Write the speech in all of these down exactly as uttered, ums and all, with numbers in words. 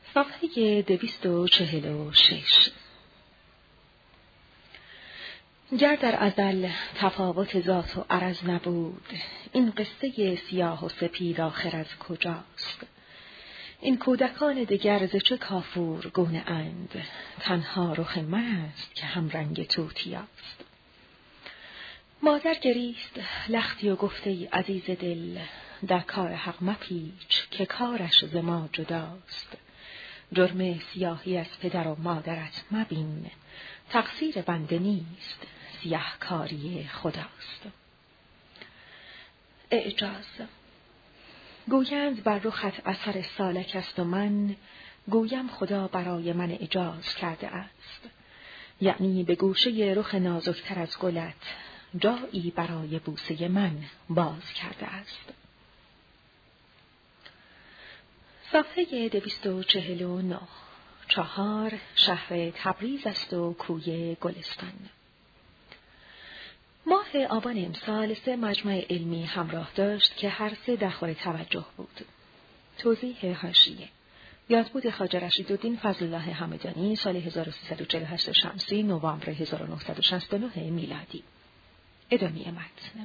صفحه دویست و چهل و شش. گر در ازل تفاوت ذات و عرض نبود، این قصه سیاه و سپید آخر از کجاست؟ این کودکان دگر ز چه کافور گونه اند، تنها رخ من است که هم رنگ توتیاست. مادر گریست لختی و گفته ای عزیز دل، در کار حق مپیچ که کارش ز ما جداست. جرم سیاهی از پدر و مادرت مبین، تقصیر بنده نیست سیاهکاری خداست. اعجاز. گویند بر رخت اثر سالک است و من گویم خدا برای من اعجاز کرده است، یعنی به گوشه رخ نازکتر از گلت جایی برای بوسه من باز کرده است. صفحه دویست و چهل و نه. چهار. شهر تبریز است و کوی گلستان. ماه آبان امسال سه مجمع علمی همراه داشت که هر سه در خور توجه بود. توضیح حاشیه: یادبود خواجه رشیدالدین فضل الله همدانی، سال هزار و سیصد و چهل و هشت شمسی، نوامبر هزار و نهصد و شصت و نه میلادی. ادامه متن.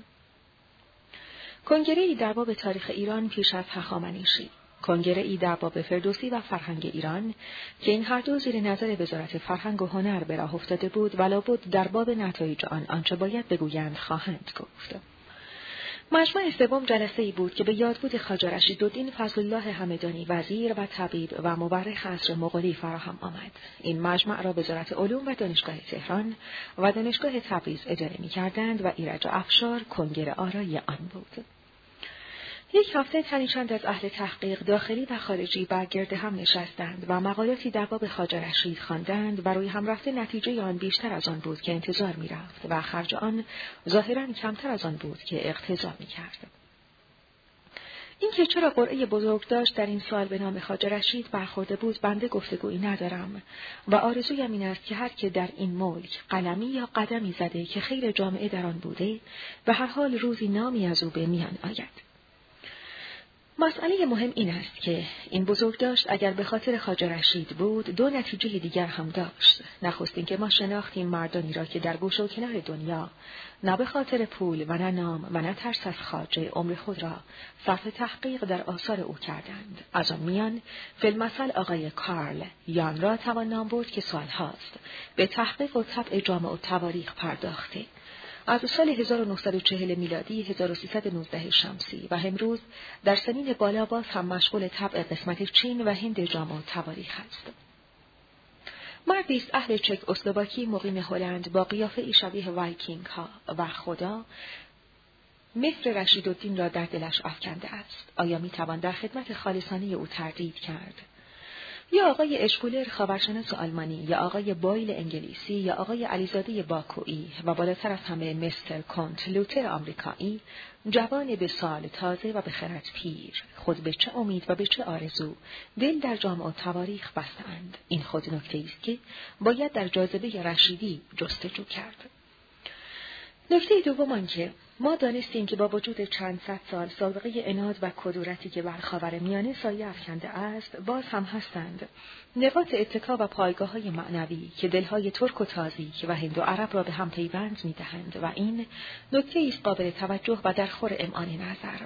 کنگره‌ای در باب تاریخ ایران پیش از هخامنشی، کنگره‌ای در باب فردوسی و فرهنگ ایران که این هر دو زیر نظر وزارت فرهنگ و هنر به راه افتاده بود، ولابد در باب نتایج آن آنچه باید بگویند خواهند گفت. مجمع سوم جلسه‌ای بود که به یادبود خواجه رشیدالدین فضل الله همدانی، وزیر و طبیب و مورخ عصر مغولی فراهم آمد. این مجمع را وزارت علوم و دانشگاه تهران و دانشگاه تبریز اداره می‌کردند و ایرج افشار کنگره آرای آن بود. یک هفته تنی چند از اهل تحقیق داخلی و خارجی بر گرد هم نشستند و مقالاتی در باب خواجه رشید خواندند و روی هم رفته نتیجه آن بیشتر از آن بود که انتظار می‌رفت و خرج آن ظاهراً کمتر از آن بود که اقتضا می‌کرد. این که چرا قرعه بزرگ داشت در این سال به نام خواجه رشید برخورده بود بنده گفتگویی ندارم و آرزویم این است که هر که در این ملک قلمی یا قدمی زده که خیر جامعه در آن بوده به هر حال روزی نامی از او به میان آید. مسئله مهم این است که این بزرگداشت اگر به خاطر خواجه رشید بود دو نتیجه دیگر هم داشت. نخستین که ما شناختیم مردانی را که در گوشه و کنار دنیا نه به خاطر پول و نه نام و نه ترس از خواجه عمر خود را صرف تحقیق در آثار او کردند. از آن میان فی‌المثل آقای کارل یان را توان نام برد که سالهاست به تحقیق و طبع جامع و تواریخ پرداخته. از سال هزار و نهصد و چهل میلادی هزار و سیصد و نوزده شمسی و امروز در سنین بالا باز هم مشغول طبع قسمت چین و هند جامع و تواریخ است. مردی است اهل چک اسلواکی مقیم هلند با قیافه شبیه وایکینگ ها و خدا مهر رشیدالدین را در دلش افکنده است. آیا می توان در خدمت خالصانه او تردید کرد؟ یا آقای اشکولر خاورشناس آلمانی، یا آقای بایل انگلیسی، یا آقای علیزاده باکویی و بالاتر از همه مستر کنت لوتر آمریکایی، جوان به سال تازه و به خرد پیر، خود به چه امید و به چه آرزو دل در جامع و تواریخ بستند. این خود نکته است که باید در جاذبه رشیدی جستجو کرد. نکته دوم آن که ما دانستیم که با وجود چند صد سال سابقه عناد و کدورتی که بر خاورمیانه سایه افکنده است، باز هم هستند نقاط اتکا و پایگاه‌های معنوی که دلهای ترک و تازیک و هند و عرب را به هم پیوند می‌دهند و این نکته است قابل توجه و در خور امعان نظر.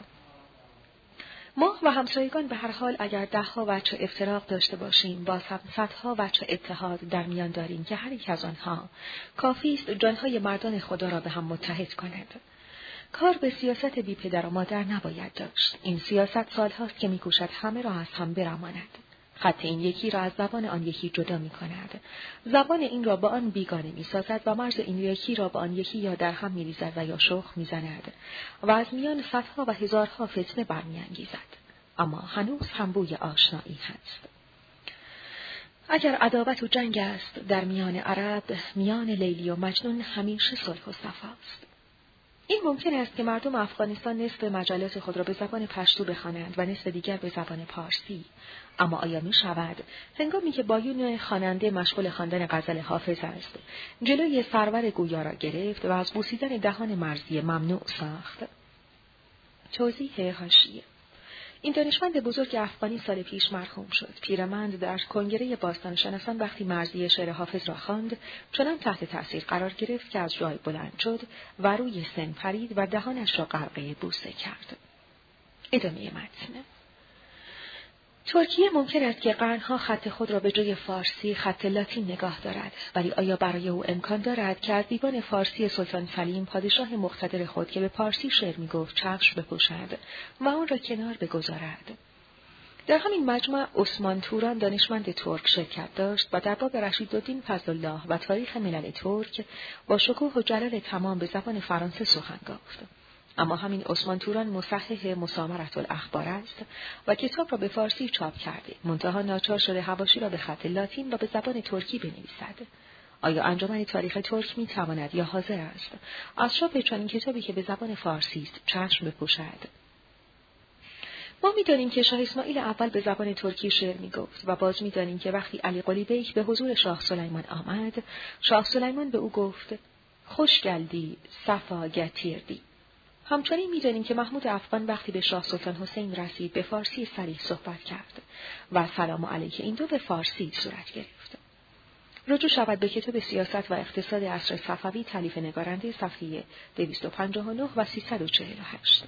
ما و همسایگان به هر حال اگر ده‌ها وجه افتراق داشته باشیم، باز هم صدها وجه اتحاد در میان داریم که هر یک از آنها کافی است جانهای مردان خدا را به هم متحد کند. کار به سیاست بی پدر و مادر نباید داشت. این سیاست سالهاست که می‌کوشد همه را از هم برماند. خط این یکی را از زبان آن یکی جدا می‌کند. زبان این را با آن بیگانه می‌سازد و مرز این یکی را با آن یکی یا در هم می‌ریزد و یا شخم می‌زند و از میان صدها و هزارها فتنه برمی‌انگیزد. اما هنوز هم بوی آشنایی هست. اگر عداوت و جنگ است در میان عرب، میان لیلی و مجنون همیشه صلح و صفاست. این ممکن است که مردم افغانستان نصف مجلات خود را به زبان پشتو بخوانند و نصف دیگر به زبان پارسی. اما آیا می شود هنگامی که بایون خواننده مشغول خواندن غزل حافظ است جلوی سرور گویا را گرفت و از بوسیدن دهان مرزی ممنوع ساخت؟ توضیح حاشیه: این دانشمند بزرگ افغانی سال پیش مرحوم شد. پیرمرد در کنگره باستانشناسان وقتی مرضیه شعر حافظ را خواند، چنان تحت تأثیر قرار گرفت که از جای بلند شد و روی سن پرید و دهانش را غرقه بوسه کرد. ادامه متن. ترکیه ممکن است که قرنها خط خود را به جای فارسی خط لاتین نگاه دارد، ولی آیا برای او امکان دارد که از دیوان فارسی سلطان سلیم پادشاه مقتدر خود که به پارسی شعر می‌گفت چشم بپوشد و آن را کنار بگذارد؟ در همین مجمع عثمان توران دانشمند ترک شرکت داشت و در باب رشیدالدین فضلالله و تاریخ ملل ترک با شکوه و جلال تمام به زبان فرانسه سخن گفت. اما همین عثمان توران مصحح مسامرة الاخبار است و کتاب را به فارسی چاپ کرده، منتها ناچار شده حواشی را به خط لاتین و به زبان ترکی بنویسد. آیا انجمن تاریخ ترک می تواند یا حاضر است از چاپ چنین کتابی که به زبان فارسی است چشم بپوشد؟ ما می‌دانیم که شاه اسماعیل اول به زبان ترکی شعر می‌گفت و باز می‌دانیم که وقتی علی قلی بیک به حضور شاه سلیمان آمد، شاه سلیمان به او گفت: خوش گلدی، صفا گتیردی. همچنین می‌دانیم که محمود افغان وقتی به شاه سلطان حسین رسید به فارسی صریح صحبت کرد و سلام علیک این دو به فارسی صورت گرفت. رجوع شود به کتاب سیاست و اقتصاد عصر صفوی تالیف نگارنده صفحه دویست و پنجاه و نه و سیصد و چهل و هشت.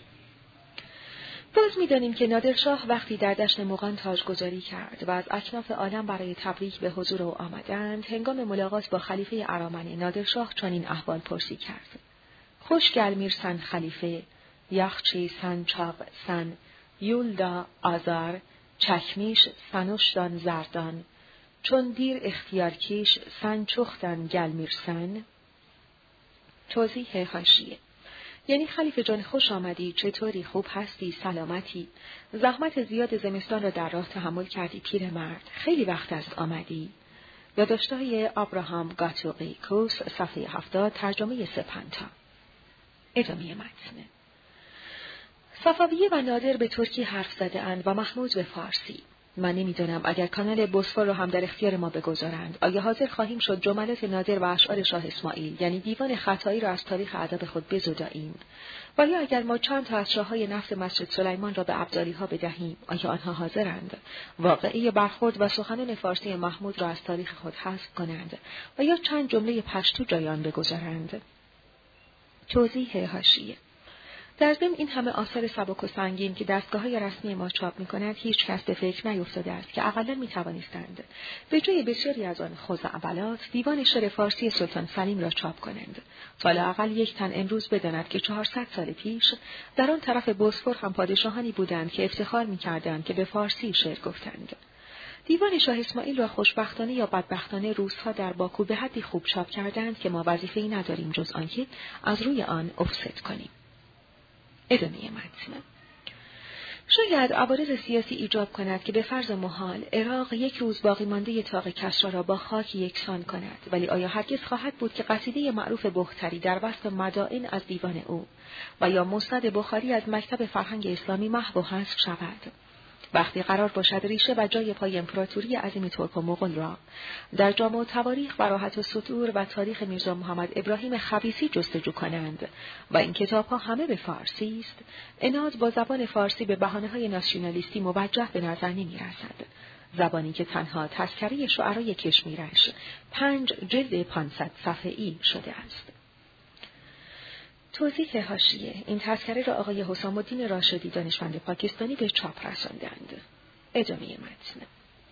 باز می‌دانیم که نادرشاه وقتی در دشت مغان تاجگذاری کرد و از اکناف عالم برای تبریک به حضور او آمدند، هنگام ملاقات با خلیفه ارامنه نادرشاه چنین احوال پرسی کرد: خوش گلمیر سن خلیفه، یخچی سن چاق سن، یولدا آزار، چکمیش سنوشدان زردان، چون دیر اختیار کیش سن چختن گلمیر سن. توضیح حاشیه: یعنی خلیفه جان خوش آمدی، چطوری، خوب هستی، سلامتی؟ زحمت زیاد زمستان را در راه تحمل کردی پیرمرد، خیلی وقت است آمدی. یادداشت‌های ابراهام گاتوقیکوس صفحه هفتاد ترجمه سپنتا. ادامه متن. صفویه و نادر به ترکی حرف زده اند و محمود به فارسی. من نمیدانم اگر کانال بوسفور را هم در اختیار ما بگذارند، آیا حاضر خواهیم شد جملات نادر و اشعار شاه اسماعیل یعنی دیوان خطایی را از تاریخ ادب خود بزداییم؟ و یا اگر ما چند تا از شاههای نفت مسجد سلیمان را به ابدالی ها بدهیم، آیا آنها حاضرند واقعی برخورد و سخنان فارسی محمود را از تاریخ خود حذف کنند و یا چند جمله پشتو جای آن بگذارند؟ توضیح حاشیه: در ضمن این همه آثار سبک و سنگین که دستگاه‌های رسمی ما چاپ می‌کند، هیچ کس به فکر نیفتاده است که اقلاً می‌توانستند به جای بسیاری از آن خزعبلات دیوان شعر فارسی سلطان سلیم را چاپ کنند تا لااقل یک تن امروز بداند که چهارصد سال پیش در آن طرف بوسفور هم پادشاهانی بودند که افتخار می‌کردند که به فارسی شعر گفتند. دیوان شاه اسماعیل را خوشبختانه یا بدبختانه روس‌ها در باکو به حدی خوب چاپ کردند که ما وظیفه‌ای نداریم جز آنکه از روی آن افسد کنیم. ادامه متن. شاید عوارض سیاسی ایجاب کند که به فرض محال عراق یک روز باقی مانده طاق کسرا را با خاک یکسان کند، ولی آیا هرگز خواهد بود که قصیده معروف بختری در وصف مدائن از دیوان او و یا مسند بخاری از مکتب فرهنگ اسلامی محو و حذف شود؟ وقتی قرار باشد ریشه و جای پای امپراتوری عظیم ترک و مغول را در جامع و تواریخ و راحت و سطور و تاریخ میرزا محمد ابراهیم خبیثی جستجو کنند و این کتاب‌ها همه به فارسی است، عناد با زبان فارسی به بهانه‌های ناسیونالیستی موجه به نظر نمی‌رسد. زبانی که تنها تذکره شعرای کشمیرش پنج جلد پانصد صفحه‌ای شده است. توضیح حاشیه: این تذکره را آقای حسام الدین راشدی دانشمند پاکستانی به چاپ رساندند. ادامه متن.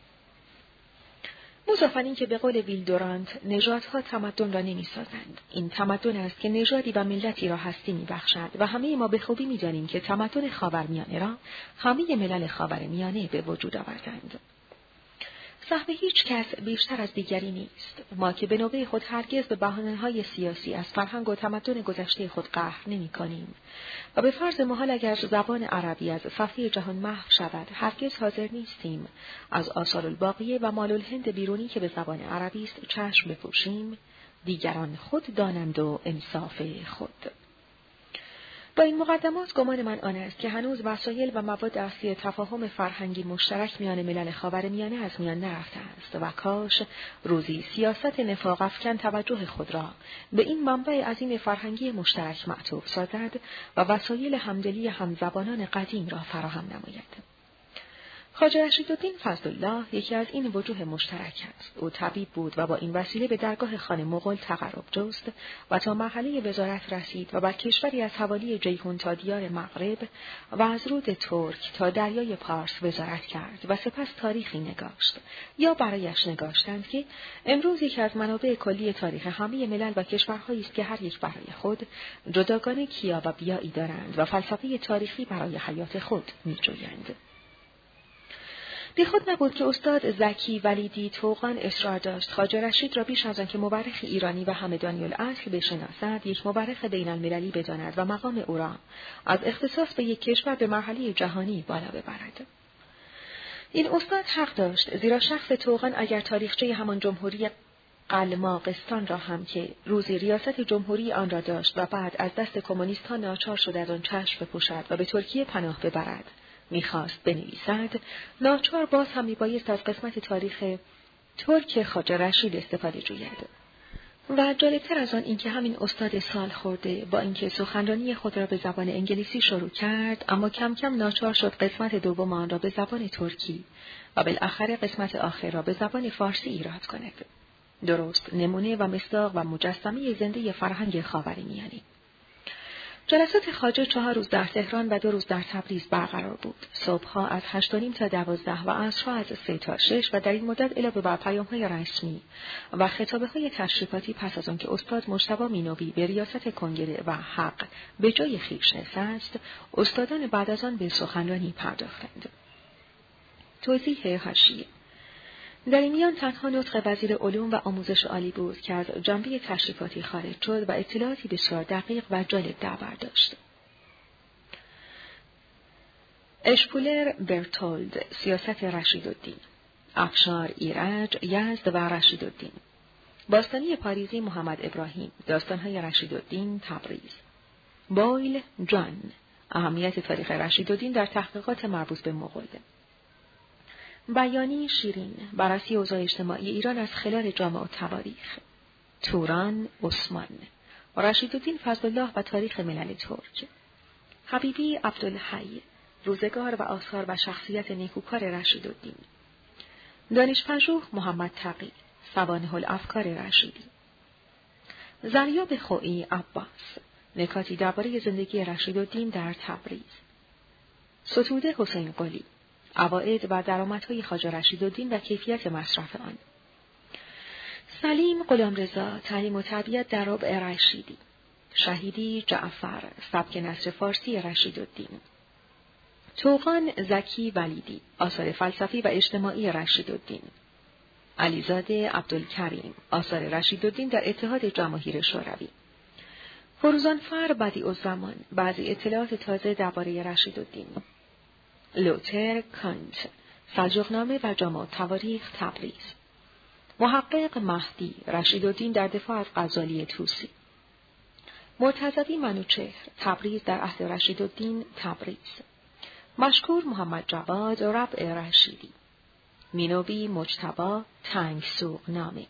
مضافاً این که به قول ویل دورانت نژادها تمدن را نمی‌سازند. این تمدن است که نژادی و ملتی را هستی می‌بخشد و همه ما به خوبی می‌دانیم که تمدن خاورمیانه را همه ملل خاورمیانه به وجود آوردند. سهم هیچ کس بیشتر از دیگری نیست. ما که به نوبه خود هرگز به بهانه‌های سیاسی از فرهنگ و تمدن گذشته خود قهر نمی‌کنیم و به فرض محال اگر زبان عربی از صفحه جهان محو شود، هرگز حاضر نیستیم از آثار الباقیه و مال الهند بیرونی که به زبان عربی است چشم بپوشیم. دیگران خود دانند و انصاف خود. با این مقدمات گمان من آن است که هنوز وسایل و مواد اصلی تفاهم فرهنگی مشترک میان ملل خاورمیانه از میان نرفته است و کاش روزی سیاست نفاق افکن توجه خود را به این منبع عظیم فرهنگی مشترک معطوف سازد و وسایل همدلی همزبانان قدیم را فراهم نماید. خواجه رشیدالدین فضلالله یکی از این وجوه مشترک است. او طبیب بود و با این وسیله به درگاه خان مغول تقرب جست و تا مرحله وزارت رسید و بر کشوری از حوالی جیهون تا دیار مغرب و از رود ترک تا دریای پارس وزارت کرد و سپس تاریخی نگاشت یا برایش نگاشتند که امروز یکی از منابع کلی تاریخ همه ملل و کشورهایی است که هر یک برای خود جداگانه کیا و بیایی دارند و فلسفه تاریخی برای حیات خود می‌جویند. بی خود نبود که استاد زکی ولیدی توغان اصرار داشت خواجه رشید را بیش از آن که مورخ ایرانی و همدانی الاصل بشناسد، یک مورخ بین المللی بداند و مقام او را از اختصاص به یک کشور به مرحله جهانی بالا ببرد. این استاد حق داشت، زیرا شخص توغان اگر تاریخچه همان جمهوری قلماقستان را هم که روزی ریاست جمهوری آن را داشت و بعد از دست کمونیست‌ها ناچار شد از آن چشم بپوشد و به ترکیه پناه ببرد میخواست بنویسد، ناچار باز هم میبایست از قسمت تاریخ ترک خواجه رشید استفاده جوید. و جالبتر از آن اینکه همین استاد سال خورده با اینکه سخنرانی خود را به زبان انگلیسی شروع کرد، اما کم کم ناچار شد قسمت دوم آن را به زبان ترکی و بالاخره قسمت آخر را به زبان فارسی ایراد کند. درست نمونه و مصداق و مجسمه زنده فرهنگ خاورمیانه. جلسات خواجه چهار روز در تهران و دو روز در تبریز برقرار بود. صبحها از هشت و نیم تا دوازده و عصرها از سه تا شش و در این مدت علاوه بر پیام‌های رسمی و خطابه‌های تشریفاتی پس از آن که استاد مجتبی مینوی به ریاست کنگره و حق به جای خویش نشست، استادان بعد از آن به سخنرانی پرداختند. توضیح حاشیه: در این میان تنها نطق وزیر علوم و آموزش عالی بود که از جنبه تشریفاتی خارج شد و اطلاعاتی بسیار دقیق و جالب در بر داشت. اشپولر برتولد، سیاست رشیدالدین. افشار ایرج، یزد و رشیدالدین. باستانی پاریزی محمد ابراهیم، داستانهای رشیدالدین، تبریز. بویل جان، اهمیت تاریخ رشیدالدین در تحقیقات مربوط به مغول. بیانی شیرین، بررسی اوضاع اجتماعی ایران از خلال جامع التواریخ. توران عثمان، رشیدالدین فضلالله و تاریخ ملل ترک. حبیبی عبدالحی، روزگار و آثار و شخصیت نیکوکار رشیدالدین. دانشپژوه محمد تقی، سوانح الافکار رشیدی. زریاب خویی عباس، نکاتی درباره زندگی رشیدالدین در تبریز. ستوده حسین قلی، عواید و درآمدهای خواجه رشیدالدین و کیفیت مصرف آن. سلیم غلامرضا، تعلیم و تربیت در ربع رشیدی. شهیدی جعفر، سبک نثر فارسی رشیدالدین. توغان زکی ولیدی، آثار فلسفی و اجتماعی رشیدالدین. علیزاده عبدالکریم، آثار رشیدالدین در اتحاد جماهیر شوروی. فروزانفر بدیعالزمان، بعضی اطلاعات تازه درباره رشیدالدین. لوتر کانت، سلجوقنامه و جامع التواریخ تبریز. محقق مهدی، رشیدالدین در دفاع از غزالی طوسی. مرتضوی منوچهر، تبریز در عهد رشیدالدین تبریز. مشکور محمد جواد، ربع رشیدی. مینوی مجتبی، تنگ سوقنامه.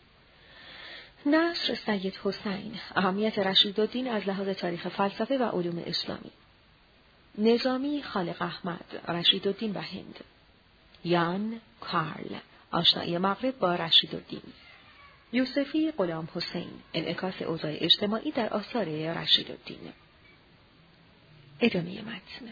نصر سید حسین، اهمیت رشیدالدین از لحاظ تاریخ فلسفه و علوم اسلامی. نظامی خالق احمد، رشیدالدین و هند. یان کارل، آشنایی مغرب با رشیدالدین. یوسفی غلام حسین، انعکاس اوضاع اجتماعی در آثار رشیدالدین. ادامه متن.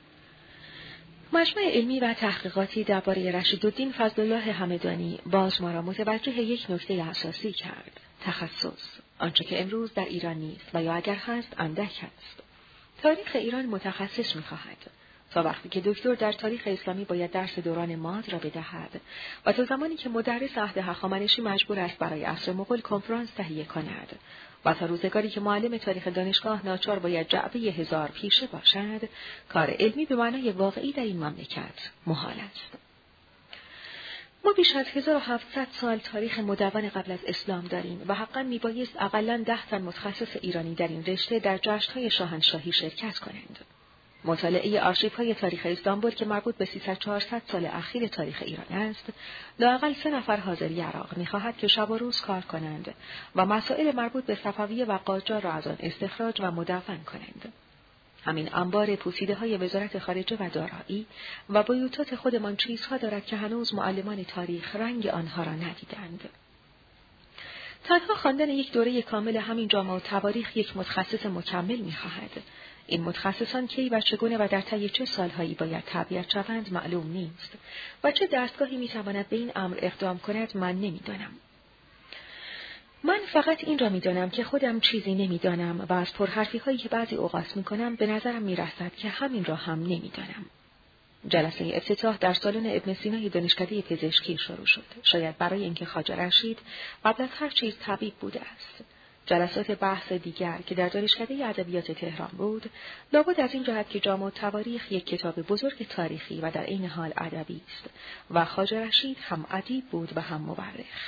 مجمع علمی و تحقیقاتی درباره رشیدالدین فضلالله همدانی باز ما را متوجه یک نکته اساسی کرد: تخصص، آنچه که امروز در ایران نیست و یا اگر هست اندک است. تاریخ ایران متخصص می‌خواهد. تا وقتی که دکتر در تاریخ اسلامی باید درس دوران ماد را بدهد و تا زمانی که مدرس عهد هخامنشی مجبور است برای عصر مغول کنفرانس تهیه کند و تا روزگاری که معلم تاریخ دانشگاه ناچار باید جعبه هزار پیشه باشد، کار علمی به معنای واقعی در این مملکت محال است. ما بیش از هزار و هفتصد سال تاریخ مدون قبل از اسلام داریم و حقا میبایست اقلاً ده تن متخصص ایرانی در این رشته در جشن‌های شاهنشاهی شرکت کنند. مطالعه آرشیوهای تاریخ استانبول که مربوط به سیصد چهارصد سال اخیر تاریخ ایران است، لااقل سه نفر حاضری عراق می‌خواهد که شب و روز کار کنند و مسائل مربوط به صفویه و قاجار را از آن استخراج و مدون کنند. همین انبار پوسیده‌های وزارت خارجه و دارایی و بیوتات خودمان چیزها دارد که هنوز معلمان تاریخ رنگ آنها را ندیدند. تنها خواندن یک دوره کامل همین جامعه و تواریخ یک متخصص مکمل می‌خواهد. این متخصصان کی و چگونه و در طی چه سالهایی باید تربیت شوند معلوم نیست و چه دستگاهی می‌تواند به این امر اقدام کند من نمی‌دانم. من فقط این را می‌دانم که خودم چیزی نمی‌دانم و از پرحرفی‌هایی که بعضی اوقات می‌کنم به نظرم می‌رسد که همین را هم نمی‌دانم. جلسه افتتاح در سالن ابن سینای دانشکده پزشکی شروع شد، شاید برای اینکه خواجه رشید قبل از هر چیز طبیب بوده است. جلسات بحث دیگر که در دانشکده ادبیات تهران بود، لابد از این جهت که جامع التواریخ یک کتاب بزرگ تاریخی و در عین حال ادبی است و خواجه رشید هم ادیب بود و هم مورخ.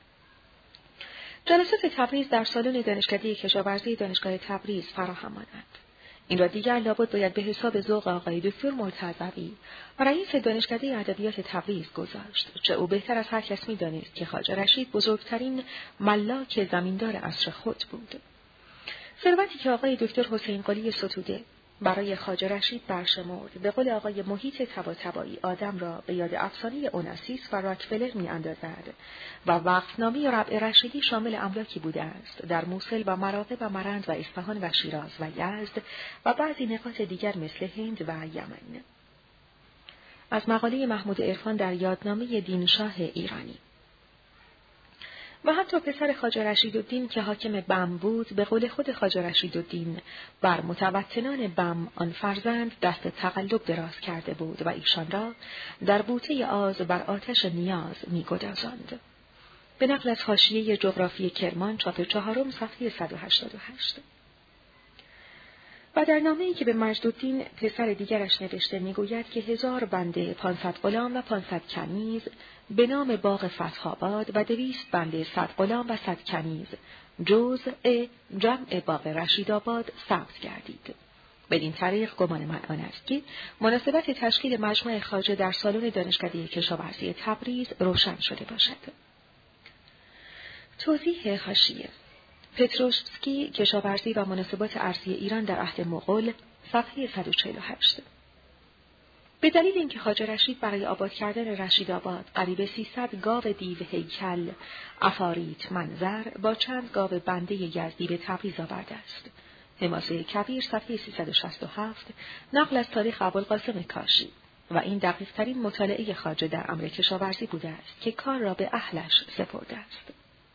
جلسات تبریز در سالن دانشکده کشاورزی دانشگاه تبریز فراهم آمد. این را دیگر لابد باید به حساب ذوق آقای دکتر مرتضوی و رئیس دانشکده ادبیات تبریز گذاشت، چه او بهتر از هر کس می‌دانست که خواجه رشید بزرگترین ملاک زمیندار عصر خود بود. ثروتی که آقای دکتر حسین قلی ستوده برای خواجه رشید برشمرد، به قول آقای محیط طباطبایی آدم را به یاد افسانه اوناسیس و راکفلر می‌اندازد و وقفنامه ربع رشیدی شامل املاکی بوده است در موصل و مراغه و مرند و اصفهان و شیراز و یزد و بعضی نقاط دیگر مثل هند و یمن. از مقاله محمود عرفان در یادنامه دینشاه ایرانی. و حتی پسر خواجه رشیدالدین که حاکم بم بود، به قول خود خواجه رشیدالدین بر متوطنان بم آن فرزند دست تقلب دراز کرده بود و ایشان را در بوته آز بر آتش نیاز می‌گدازاند. به نقل از حاشیه جغرافی کرمان چاپ چهارم صفحه صد و هشتاد و هشت. و در نامه‌ای که به مجدالدین پسر دیگرش نوشته می‌گوید که هزار بنده، پانصد غلام و پانصد کنیز به نام باغ فتح‌آباد و دویست بنده، صد غلام و صد کنیز جزء جمع باغ رشیدآباد ثبت گردید. بدین طریق گمان من آن است که مناسبت تشکیل مجمع خواجه در سالن دانشکده کشاورزی تبریز روشن شده باشد. توضیح حاشیه: پتروشسکی، کشاورزی و مناسبات ارضی ایران در عهد مغول، صفحه صد و چهل و هشت. به دلیل اینکه خواجه رشید برای آباد کردن رشیدآباد قریب سیصد گاو دیو هیکل عفاریت منظر با چند گاو بنده یزدی به تبریز آورده است. حماسه کبیر، صفحه سیصد و شصت و هفت، نقل از تاریخ ابوالقاسم کاشی. و این دقیق ترین مطالعه خواجه در امر کشاورزی بوده است که کار را به اهلش سپرده است.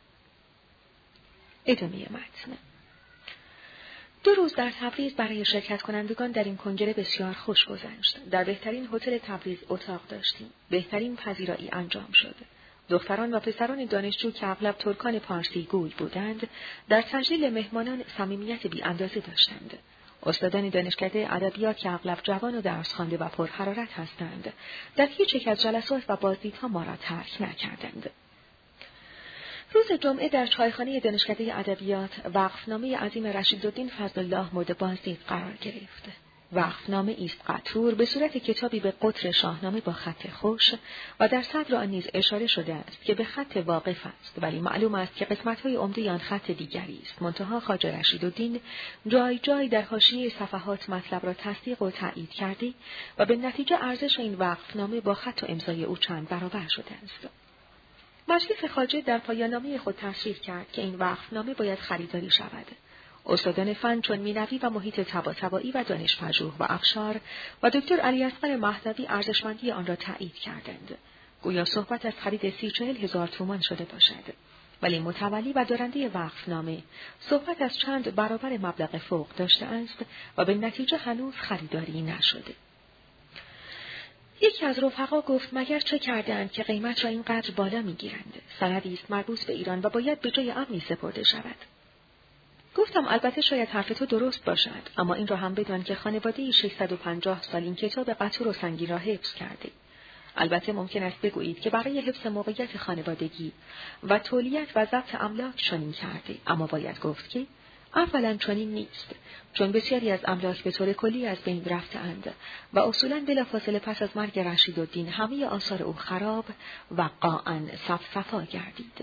ادامه متن. دو روز در تبریز برای شرکت کنندگان در این کنگره بسیار خوش گذشت. در بهترین هتل تبریز اتاق داشتیم. بهترین پذیرایی انجام شد. دختران و پسران دانشجو که اغلب ترکان پارسی گوی بودند، در تجلیل مهمانان صمیمیت بی اندازه داشتند. استادان دانشکده ادبیات که اغلب جوان و درس خوانده و پرحرارت هستند، در هیچ یک از جلسات و بازدیدها ما را ترک نکردند. روز جمعه در چایخانه دانشکده ادبیات وقفنامه عظیم رشیدالدین فضل الله مورد بازدید قرار گرفت. وقفنامه ایست قطور به صورت کتابی به قطر شاهنامه با خط خوش و در صدر آن نیز اشاره شده است که به خط واقف است، ولی معلوم است که قسمت‌های عمده آن خط دیگری است. منتها خواجه رشیدالدین جای جای در حاشیه صفحات مطلب را تصدیق و تایید کرده و به نتیجه ارزش این وقفنامه با خط و امضای او چند برابر شده است. مجلس خواجه در پایان‌نامه خود تصریح کرد که این وقفنامه باید خریداری شود. استادان فن چون مینوی و محیط طباطبایی و دانشپژوه و افشار و دکتر علی اصغر مهدوی ارزشمندی آن را تایید کردند. گویا صحبت از خرید سی چهل هزار تومان شده باشد، ولی متولی و دارنده وقفنامه صحبت از چند برابر مبلغ فوق داشته است و به نتیجه هنوز خریداری نشده. یکی از رفقا گفت مگر چه کردند که قیمت را اینقدر بالا میگیرند؟ سندی است مربوط به ایران و باید به جای امنی سپرده شود. گفتم البته شاید حرف تو درست باشد، اما این را هم بدان که خانواده ششصد و پنجاه سال این کتاب قطور و سنگین را حفظ کرده. البته ممکن است بگویید که برای حفظ موقعیت خانوادگی و تولیت و ضبط املاک چنین کرده، اما باید گفت که اولا چنین نیست، چون بسیاری از املاک به طور کلی از بین رفته‌اند و اصولاً بلافاصله پس از مرگ رشیدالدین همه آثار او خراب و قاعاً صفصفا گردید.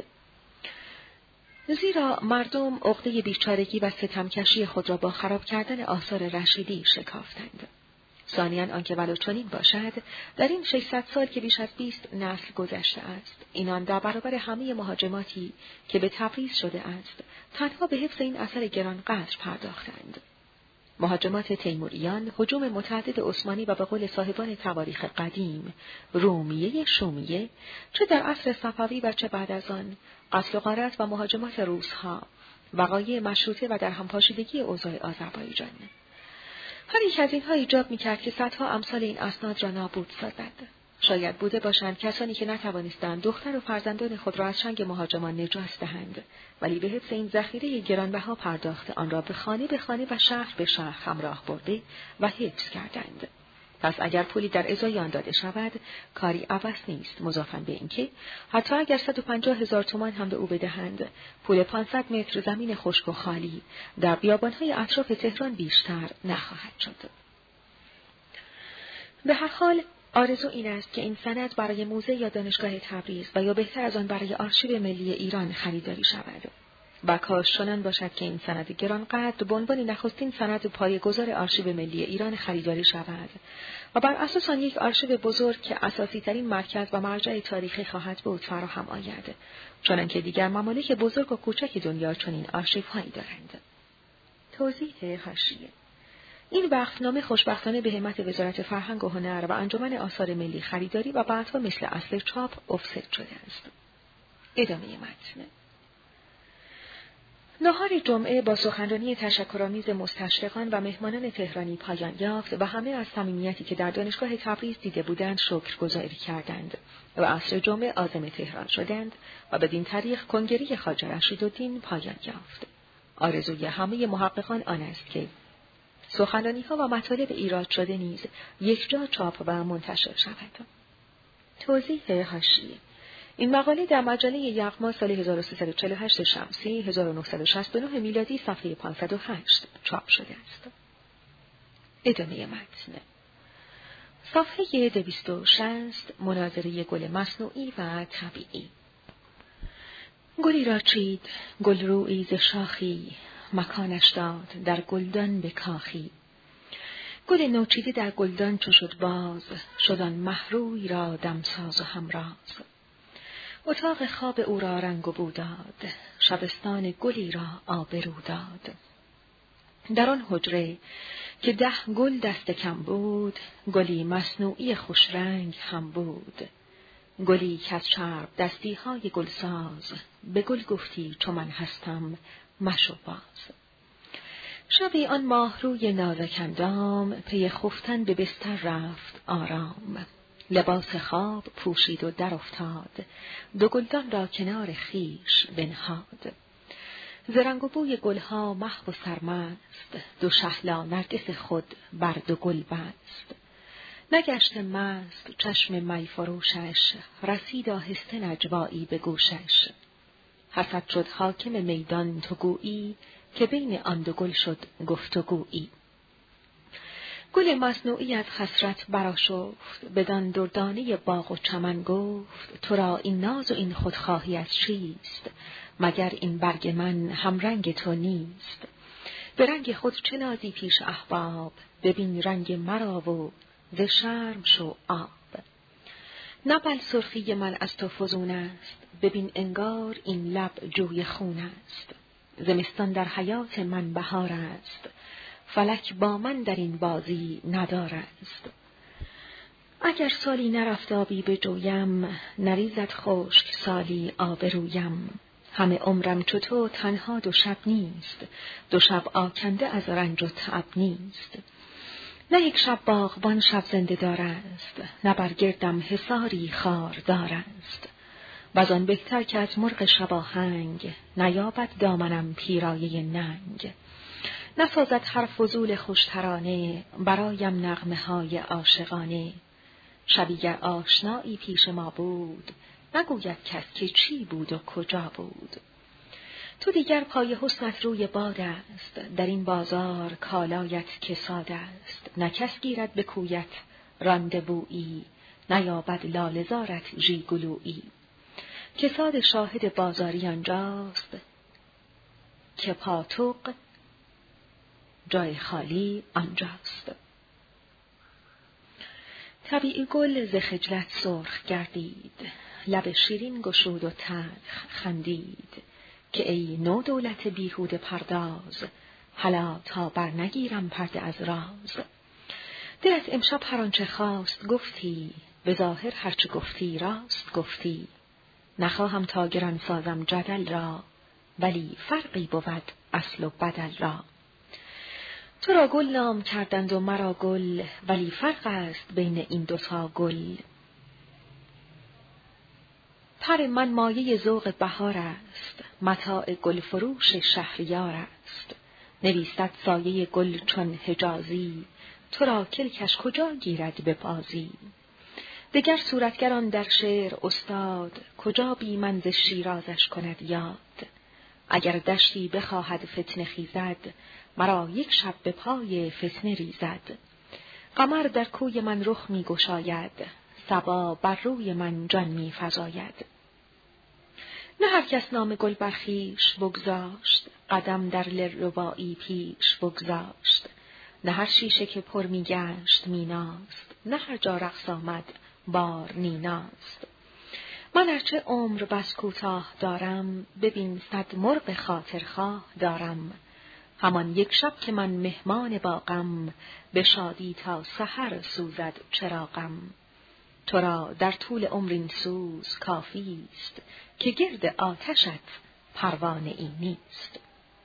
زیرا مردم عقده بیچارگی و ستمکشی خود را با خراب کردن آثار رشیدی شکافتند. ثانیاً آنکه ولو چنین باشد، در این ششصد سال که بیش از بیست نسل گذشته است، اینان در برابر همه مهاجماتی که به تبریز شده است، تنها به حفظ این اثر گرانقدر پرداختند. مهاجمات تیموریان، هجوم متعدد عثمانی و به قول صاحبان تواریخ قدیم، رومیه شومیه، چه در عصر صفوی و چه بعد از آن، قتل و غارت و مهاجمات روس‌ها، وقایع مشروطه و در همپاشیدگی اوضاع آذربایجان. هر یک از اینها ایجاب می‌کرد که صدها امثال این اسناد را نابود سازند. شاید بوده باشند کسانی که نتوانستند دختر و فرزندان خود را از چنگ مهاجمان نجات دهند، ولی به حفظ این ذخیره گرانبها پرداخته آن را به خانه به خانه و شهر به شهر همراه برده و حفظ کردند. پس اگر پولی در ازای آن داده شود، کاری عبث نیست، مضافاً به اینکه حتی اگر صد و پنجاه هزار تومان هم به او بدهند، پول پانصد متر زمین خشک و خالی در بیابان‌های اطراف تهران بیشتر نخواهد شد. به هر حال آرزو این است که این سند برای موزه یا دانشگاه تبریز و یا بهتر از آن برای آرشیو ملی ایران خریداری شود. و کاش چنان باشد که این سند گرانقدر به عنوان نخستین سند پایه‌گذار آرشیو ملی ایران خریداری شود و بر اساس آن یک آرشیو بزرگ که اساسی ترین مرکز و مرجع تاریخی خواهد بود فراهم آید، چنانکه دیگر ممالک بزرگ و کوچک دنیا چنین آرشیوهایی دارند. توضیح حاشیه: این وقفنامه خوشبختانه به همت وزارت فرهنگ و هنر و انجمن آثار ملی خریداری و بعدها مثل اصل چاپ افست شده است. ادامه متن. نهار جمعه با سخنرانی تشکرآمیز مستشرقان و مهمانان تهرانی پایان یافت و همه از صمیمیتی که در دانشگاه تبریز دیده بودند شکرگزاری کردند و عصر جمعه عازم تهران شدند و بدین طریق کنگره خواجه رشیدالدین پایان یافت. آرزوی همه محققان آن است که سخنرانی‌ها و مطالب ایراد شده نیز یکجا چاپ و منتشر شود. توضیح حاشیه: این مقاله در مجله یغما سال هزار و سیصد و چهل و هشت شمسی هزار و نهصد و شصت و نه میلادی صفحه پانصد و هشت چاپ شده است. ادامه متن. صفحه دویست و شصت مناظره گل مصنوعی و طبیعی. گلی را چید، گل رویی ز شاخی، مکانش داد در گلدان به کاخی. گل نوچیده در گلدان چو شد باز، شد آن مهروی را دمساز و همراز. اتاق خواب او را رنگ و بو داد، شبستان گلی را آبرو داد. در آن حجره که ده گل دست کم بود، گلی مصنوعی خوش رنگ هم بود. گلی که از چرب دستی های گلساز، به گل گفتی چو من هستم مشو باز. شبی آن ماهروی نازک اندام، پی خفتن به بستر رفت آرام. لباس خواب پوشید و در افتاد، دو گلدان را کنار خیش بنهاد. ز رنگ و بوی گلها محو و سرمست، دو شهلا نرگس خود بر دو گل بست. نگشته مست چشم می فروشش، رسید آهسته نجوایی به گوشش. حسد شد حاکم میدان تو گویی، که بین آن دو گل شد گفتگویی. گل مصنوعی از حسرت برآشفت، بدان دردانه باغ و چمن گفت. تو را این ناز و این خودخواهی از چیست؟ مگر این برگ من هم رنگ تو نیست؟ به رنگ خود چه نازی پیش احباب، ببین رنگ مرا و ز شرم شو آب. نه بل سرخی من از تو فزون است، ببین انگار این لب جوی خون است. زمستان در حیات من بهار است، فلک با من در این بازی ندار است. اگر سالی نرفت آبی به جویم، نریزد خشک سالی آبرویم. همه عمرم چو تو تنها دو شب نیست، دو شب آکنده از رنج و تعب نیست. نه یک شب باغبان شب زنده دار است، نه برگردم حصاری خاردار است. وزان بهتر که از مرغ شباهنگ، نیابد دامنم پیرایه ننگ. نسازد هر فضول خوشترانه، برایم نغمه های عاشقانه. شبیگر آشنایی پیش ما بود، نگوید کس که چی بود و کجا بود. تو دیگر پای حسنت روی باد است، در این بازار کالایت کساد است. نه کس گیرد به کویت راندبویی، نیابد لاله زارت ژیگلویی. کساد شاهد بازاری آنجاست، که پاتوق جای خالی آنجاست. طبیعی گل ز خجلت سرخ گردید، لب شیرین گشود و تلخ خندید. که ای نو دولت بیهوده پرداز، هلا تا بر نگیرم پرده از راز. دلت امشب هر آنچه خواست گفتی، به ظاهر هرچه گفتی راست گفتی. نخواهم تا گران سازم جدل را، ولی فرقی بود اصل و بدل را. تو را گل نام کردند و مرا گل، ولی فرق است بین این دوتا گل. پر من مایه ذوق بهار است، متاع گل فروش شهریار است. نویسد سایه گل چون حجازی، تو را کلکش کجا گیرد به بازی. دگر صورتگران در شعر استاد، کجا بی من ز شیرازش کند یاد. اگر دشتی بخواهد فتنه خیزد، مرا یک شب به پای فتنه ریزد. قمر در کوی من رخ می گشاید، صبا بر روی من جان می فزاید. نه هر کس نام گل برخیش بگذاشت، قدم در لربایی پیش بگذاشت. نه هر شیشه که پر می گشت میناست، نه هر جا رقص آمد بار نیناست. من ارچه عمر بس کوتاه دارم، ببین صد مرغ خاطرخواه دارم. همان یک شب که من مهمان باغم، به شادی تا سحر سوزد چراغم. تو را در طول عمر این سوز کافی است، که گرد آتشت پروانه ای نیست.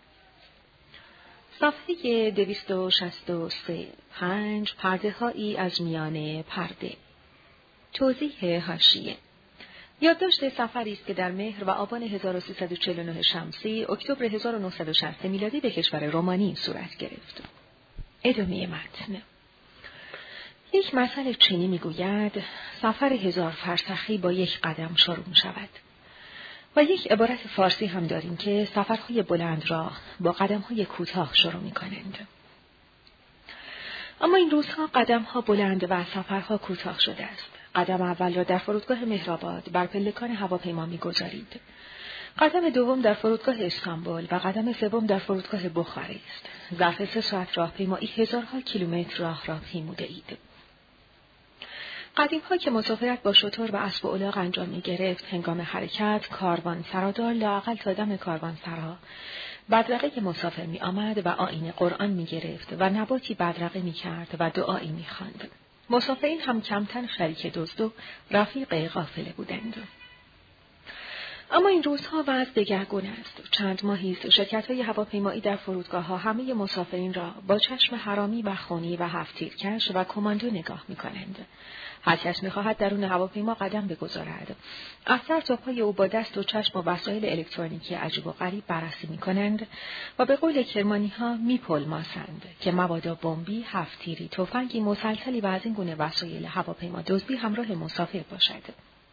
صفحه دویست و شصت و سه. پنج پرده هایی از میان پرده. توضیح حاشیه. یادداشت سفری است که در مهر و آبان هزار و سیصد و چهل و نه شمسی، اکتبر هزار و نهصد و شصت میلادی به کشور رومانی صورت گرفت. ادامه متن. یک مثل چینی میگوید سفر هزار فرسخی با یک قدم شروع می شود. و یک عبارت فارسی هم داریم که سفرهای بلند را با قدمهای کوتاه شروع می کنند. اما این روزها قدمها بلند و سفرها کوتاه شده است. قدم اول را در فرودگاه مهرآباد بر پلکان هواپیما می‌گذارید. قدم دوم در فرودگاه استانبول و قدم سوم در فرودگاه بخارست. ظرف سه ساعت راهپیمایی هزارها کیلومتر راه را پیموده اید. قدیم‌ها که مسافرت با شتر و اسب و الاغ انجام می‌گرفت، هنگام حرکت کاروان سرادار لااقل تا دم کاروان سرا بدرقه مسافر می‌آمد و آیین قرآن می‌گرفت و نباتی بدرقه می‌کرد و دعایی می‌خواند. مسافرین هم کمتر شریک دزد و رفیق قافله بودند. اما این روزها وضع دگرگون است. چند ماهی است شرکت‌های هواپیمایی در فرودگاه‌ها همه مسافرین را با چشم حرامی و خونی و هفت تیرکش و کماندو نگاه می‌کنند. هر کس می‌خواهد درون هواپیما قدم بگذارد. از سر تا پای او با دست و چشم و وسایل الکترونیکی عجیب و غریب بررسی می‌کنند و به قول کرمانی‌ها می‌پلماسند که مبادا بمبی، هفت تیری، تفنگی، مسلسلی و از این گونه وسایل هواپیما دزدی همراه مسافر باشد.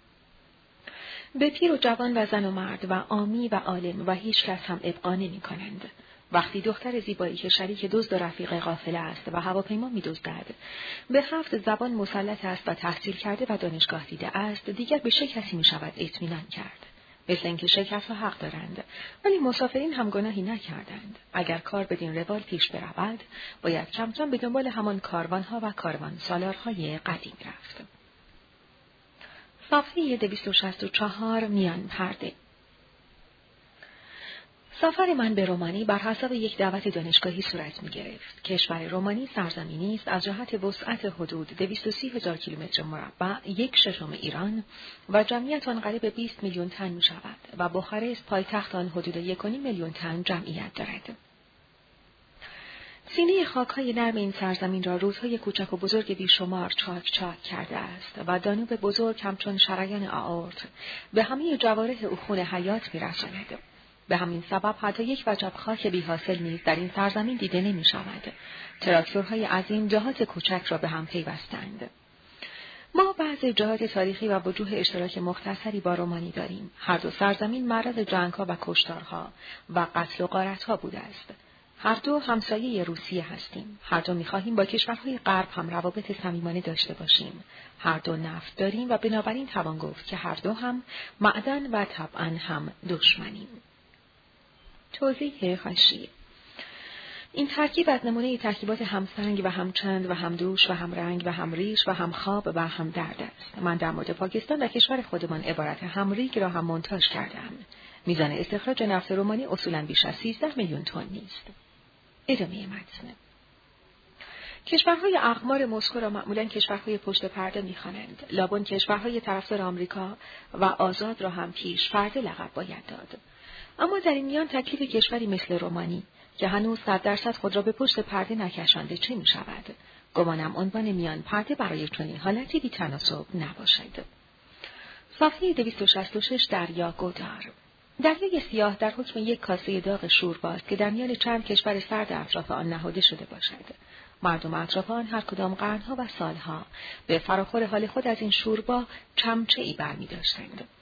به پیر و جوان و زن و مرد و عامی و عالم و هیچ کس هم ابقا نمی کنند. وقتی دختر زیبایی که شریک دزد و رفیق قافله است و هواپیما می دزدد، به هفت زبان مسلط است و تحصیل کرده و دانشگاه دیده است، دیگر به چه کسی می شود اطمینان کرد؟ مثل اینکه شرکت‌ها حق دارند، ولی مسافرین هم گناهی نکردند. اگر کار بدین روال پیش برود، باید کم کم به دنبال همان کاروان‌ها و کاروان سالارهای قدیم رفت. صفحه دویست و شصت و چهار میان پرده. سفر من به رومانی بر حسب یک دعوت دانشگاهی صورت می گرفت. کشور رومانی سرزمینی است از جهت وسعت حدود دویست و سی هزار کیلومتر مربع، یک ششم ایران و جمعیت آن قریب بیست میلیون تن می شود و بخارست پایتخت آن حدود یک و نیم میلیون تن جمعیت دارد. سینه خاک‌های نرم این سرزمین را روزهای کوچک و بزرگ بیشمار چاک چاک کرده است و دانوب بزرگ همچون شریان آئورت به همه جوارح او خون حیات می‌رساند. به همین سبب حتی یک وجب خاک بی حاصل نیز در این سرزمین دیده نمی‌شود. تراکتورهای عظیم جهات کوچک را به هم پیوستند. ما بعض جهات تاریخی و وجوه اشتراک مختصری با رومانی داریم. هر دو سرزمین معرض جنگ‌ها و کشتارها و قتل و غارت‌ها بوده است. هر دو همسایه روسیه هستیم. هر دو می‌خواهیم با کشورهای غرب هم روابط صمیمانه داشته باشیم. هر دو نفت داریم و بنابراین توان گفت که هر دو هم معدن و طبعاً هم دشمنیم. توضیح حاشیه: این ترکیب از نمونه ترکیبات همسنگ و همچند و همدوش و همرنگ و همریش و همخواب و همدرد است. من در مورد پاکستان و کشور خودمان عبارت همریگ را هم مونتاژ کردم. میزان استخراج نفت رومانی اصولاً بیش از سیزده میلیون تن نیست. ادامه متن. کشورهای اقمار مسکو را معمولاً کشورهای پشت پرده می‌خوانند. لابن کشورهای طرفدار آمریکا و آزاد را هم پیش پرده لقب باید داد. اما در این میان تکلیف کشوری مثل رومانی که هنوز صد درصد خود را به پشت پرده نکشانده چه می شود؟ گمانم عنوان میان پرده برای چنین حالتی بی تناسب نباشد. صفحه دویست و شصت و شش دریا گودار. دریای سیاه در حکم یک کاسه داغ شورباست که در میان چند کشور سرد اطراف آن نهاده شده باشد. مردم اطراف آن هر کدام قرنها و سالها به فراخور حال خود از این شوربا چمچه‌ای برمی داشتند.